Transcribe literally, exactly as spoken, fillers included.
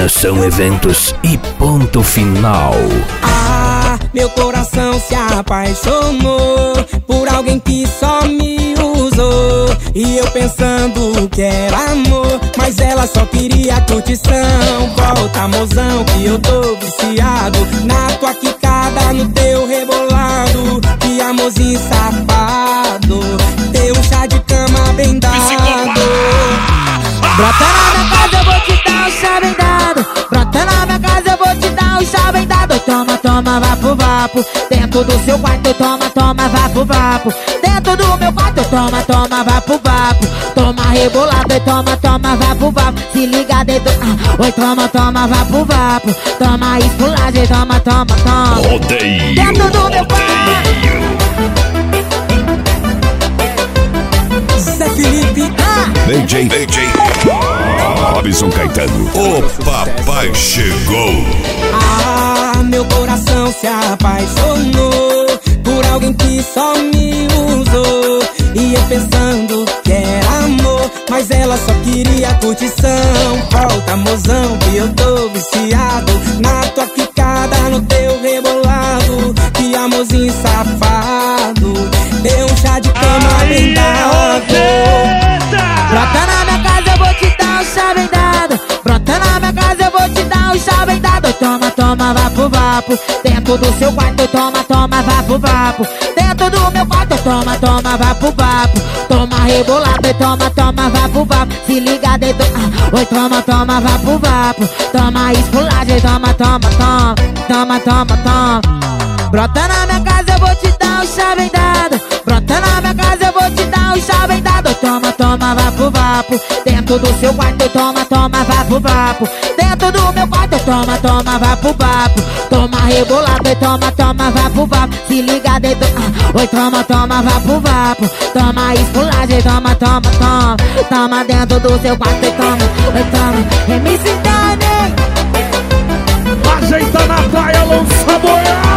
Coração Eventos e ponto final. Ah, meu coração se apaixonou por alguém que só me usou. E eu pensando que era amor, mas ela só queria curtição. Volta, mozão, que eu tô viciado na tua quicada, no teu rebolado. Que amorzinho safado, teu chá de cama bem dado. Brota na minha casa, eu vou te dar um chá bem dado. Brota na minha casa, eu vou te dar um chá bem dado. Toma, toma, vapo, vapo. Dentro do seu quarto, toma, toma, vapo, vapo. Dentro do meu quarto, toma, toma, vapo, vapo. Toma rebolado e toma, toma, vapo, vapo. Se liga dentro, ah, oi, toma, toma, vapo, vapo. Toma esculagem, toma, toma, toma. Rodeio, dentro do meu quarto. Zé Felipe, ah. D J, D J Robson Caetano. O papai chegou. Ah, meu coração se apaixonou por alguém que só me usou. E eu pensando que era amor, mas ela só queria curtição. Volta, mozão, que eu tô viciado na tua quicada, no teu rebolado. Que amorzinho safado, deu um chá de cama bem dado. Brota na minha casa, eu vou te dar um chá bem dado. Brota na minha casa, eu vou te dar um chá bem dado. Toma, toma, vapo, vapo. Dentro do seu quarto, toma, toma, vapo, vapo. Dentro do meu quarto, toma, toma, vapo, vapo. Toma rebolado e toma, toma, vapo, vapo. Se liga dentro, ah, oi, toma, toma, vapo, vapo. Toma esculagem, toma, toma, toma. Toma, toma, toma. Brota na minha casa, eu vou te dar um chá bem dado. Brota na minha casa, eu vou te dar um chá bem dado. Toma, toma, vapo, vapo. Dentro do seu quarto, toma, toma, vapo, vapo. Dentro do meu quarto, toma, toma, vapo, vapo. Toma rebolado e toma, toma, vapo, vapo. Se liga dentro, ah, oi, toma, toma, vapo, vapo. Toma esculagem, toma, toma, toma. Toma dentro do seu quarto e toma, oi, toma. M C Dani. Ajeita na praia, lança boiada.